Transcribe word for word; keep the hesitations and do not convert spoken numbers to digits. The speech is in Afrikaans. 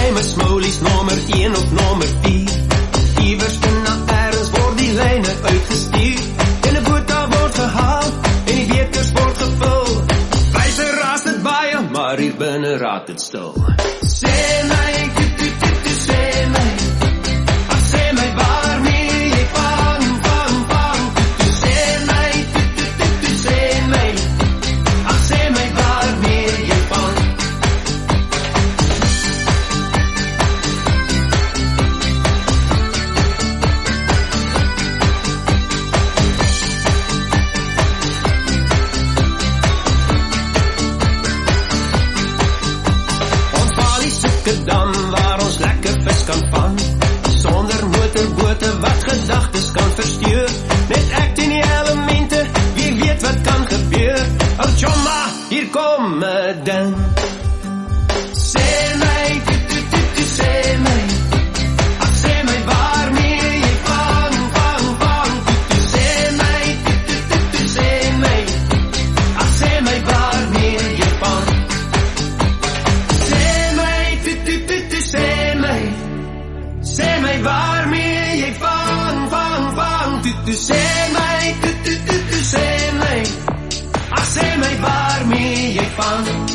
jy my smolies nommer een of nommer vier. Iewers in na ergens word die lyne uitgestuur. En 'n boot daar word gehaal en die bekers word gevul. Buite raas dit baie, maar hier binne raak dit stil. Sê my, tu tu tu tu, sê my, ag sê my waarmee jy vang, vang, vang, tu tu sê my, tu tu tu tu, sê my, ag sê my waarmee jy vang. Dam waar ons lekker vis kan vang, sonder motorbote wat gedagtes kan versteur. Net ek en die elemente, wie weet wat kan gebeur. Ou chomma, hier kom 'n ding. Sê my, tu tu tu tu, sê my, ag sê my waarmee jy vang, vang, vang, tu tu sê my, tu tu tu tu, sê my, ag sê my waarmee jy vang. Sê my waarmee jy vang, vang, vang, tu tu sê my, tu tu tu tu sê my, ag sê my waarmee jy vang.